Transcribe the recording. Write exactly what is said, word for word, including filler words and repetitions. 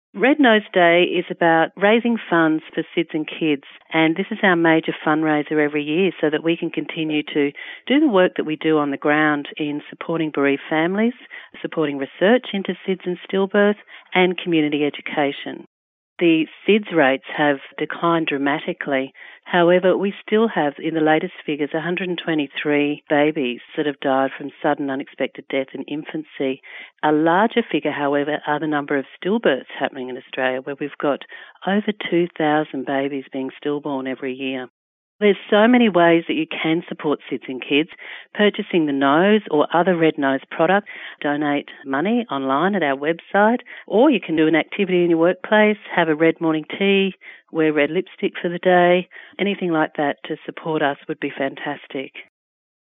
Red Nose Day is about raising funds for SIDS and kids, and this is our major fundraiser every year so that we can continue to do the work that we do on the ground in supporting bereaved families, supporting research into SIDS and stillbirth, and community education. The SIDS rates have declined dramatically. However, we still have, in the latest figures, one hundred twenty-three babies that have died from sudden unexpected death in infancy. A larger figure, however, are the number of stillbirths happening in Australia, where we've got over two thousand babies being stillborn every year. There's so many ways that you can support SIDS in kids. Purchasing the Nose or other Red Nose products, donate money online at our website, or you can do an activity in your workplace, have a red morning tea, wear red lipstick for the day. Anything like that to support us would be fantastic.